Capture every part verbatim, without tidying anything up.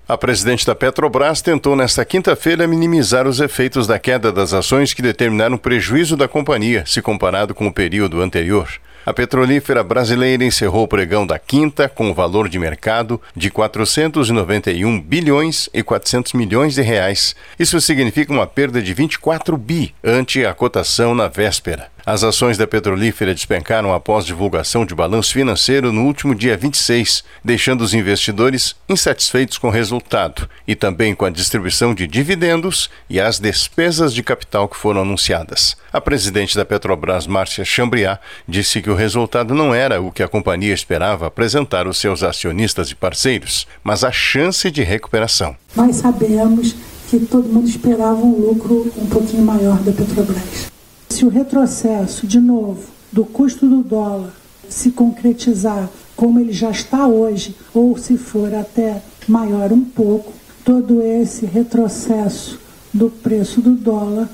A presidente da Petrobras tentou nesta quinta-feira minimizar os efeitos da queda das ações que determinaram o prejuízo da companhia, se comparado com o período anterior. A petrolífera brasileira encerrou o pregão da quinta com o valor de mercado de quatrocentos e noventa e um bilhões e quatrocentos milhões de reais. Isso significa uma perda de vinte e quatro bi ante a cotação na véspera. As ações da petrolífera despencaram após divulgação de balanço financeiro no último dia vinte e seis, deixando os investidores insatisfeitos com o resultado e também com a distribuição de dividendos e as despesas de capital que foram anunciadas. A presidente da Petrobras, Márcia Chambriat, disse que o resultado não era o que a companhia esperava apresentar aos seus acionistas e parceiros, mas a chance de recuperação. Nós sabemos que todo mundo esperava um lucro um pouquinho maior da Petrobras. Se o retrocesso, de novo, do custo do dólar se concretizar como ele já está hoje, ou se for até maior um pouco, todo esse retrocesso do preço do dólar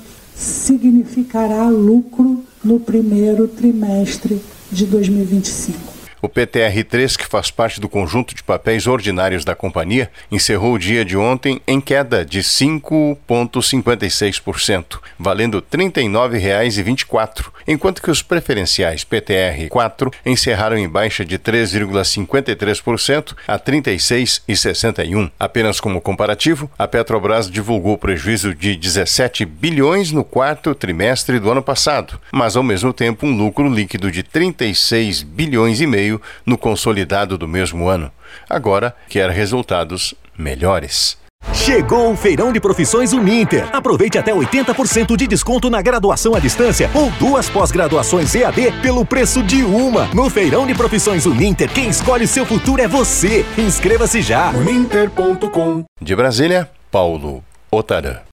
significará lucro no primeiro trimestre de dois mil e vinte e cinco. O P T R três, que faz parte do conjunto de papéis ordinários da companhia, encerrou o dia de ontem em queda de cinco vírgula cinquenta e seis por cento, valendo trinta e nove reais e vinte e quatro centavos, enquanto que os preferenciais P T R quatro encerraram em baixa de três vírgula cinquenta e três por cento a trinta e seis reais e sessenta e um centavos. Apenas como comparativo, a Petrobras divulgou prejuízo de dezessete bilhões no quarto trimestre do ano passado, mas ao mesmo tempo um lucro líquido de trinta e seis bilhões e meio no consolidado do mesmo ano. Agora quer resultados melhores. Chegou o Feirão de Profissões Uninter. Aproveite até oitenta por cento de desconto na graduação à distância ou duas pós-graduações E A D pelo preço de uma. No Feirão de Profissões Uninter, quem escolhe seu futuro é você. Inscreva-se já. uninter ponto com. De Brasília, Paulo Otarã.